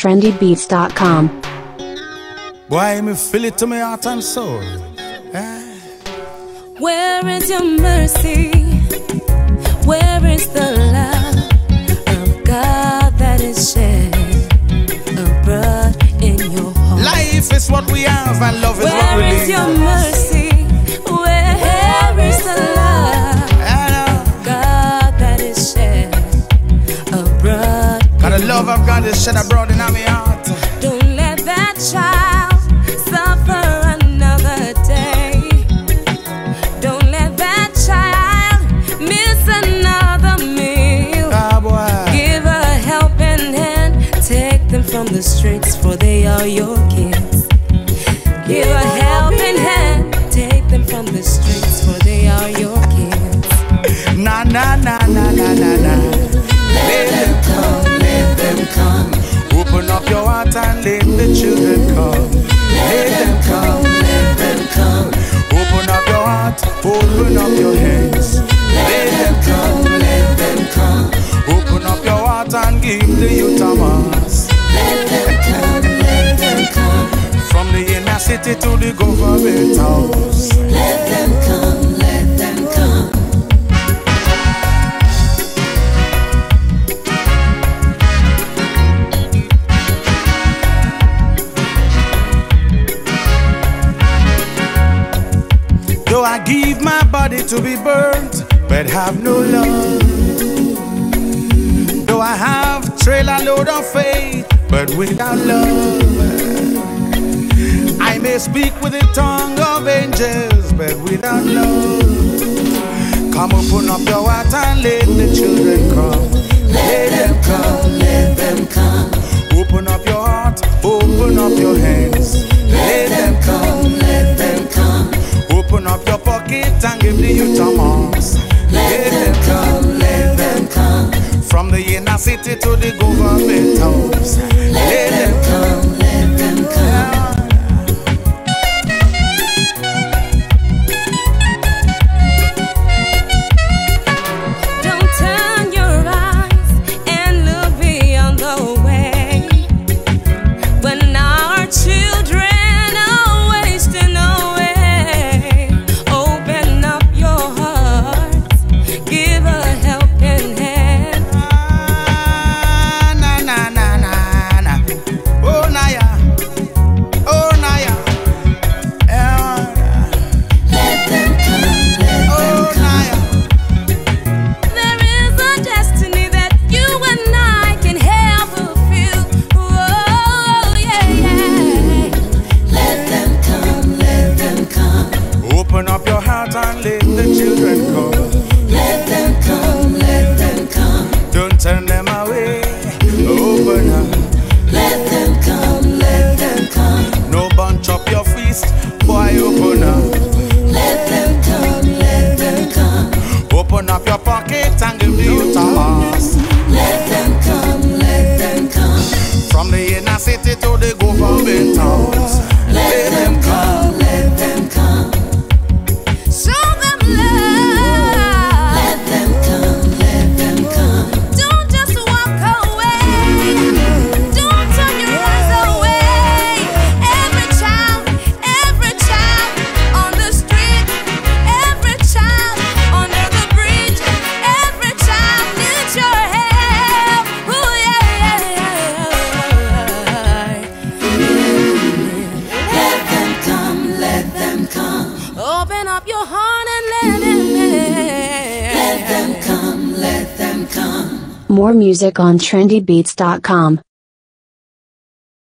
trendybeats.com. Why me feel it to my heart and soul? Where is your mercy? Where is the love of God that is shed abroad in your heart? Life is what we have and love is what we Where live. is your mercy? Where is the love of God that is shed abroad? God, the love of God is shed abroad in my heart. Don't let that child suffer another day. Don't let that child miss another meal. Give a helping hand. Take them from the streets, for they are your kids. Give a helping hand. Take them from the streets, for they are your kids. Na na na na na na na. Let them come, let them come. Open up your heart and let the children come. Let them come, let them come. Open up your heart, open up your hands. Let them come, let them come. Open up your heart and give the youth a mass. Let them come, let them come. From the inner city to the government house. Let them come, let them come. Though I give my body to be burnt, but have no love. Though I have trailer load of faith, but without love. I may speak with the tongue of angels, but without love. Come open up your heart and let the children come. Let them come, let them come. Open up your heart, open up your hands. Let them come, let them come. Open up your pocket and give the youth a mass. Let them come, let them come. From the inner city to the government house. Let them come, let them come. Don't turn your eyes and look beyond the way. When our children are wasting away, open up your heart, give a helping hand. Na na na na na. Oh Naya, oh Naya. Let them come, let them come. There is a destiny that you and I can help fulfill. Oh yeah, yeah. Let them come, let them come. Open up your heart and let the children come. Let them come, let them come. Don't turn them away. Open up. Let them come, let them come. No bunch up your fist, boy. Open up. Let them come, let them come. Open up your pocket and give the youth a mass. Let them come, let them come. From the inner city to the government house. Let them come. Let them come. Show them love. Let them come, let them come. Don't just walk away. Don't turn your eyes away. Every child on the street, every child under the bridge, every child needs your help. Ooh, yeah, yeah. Let them come, let them come. Open up your heart and let them in. Let them come, let them come. More music on trendybeats.com.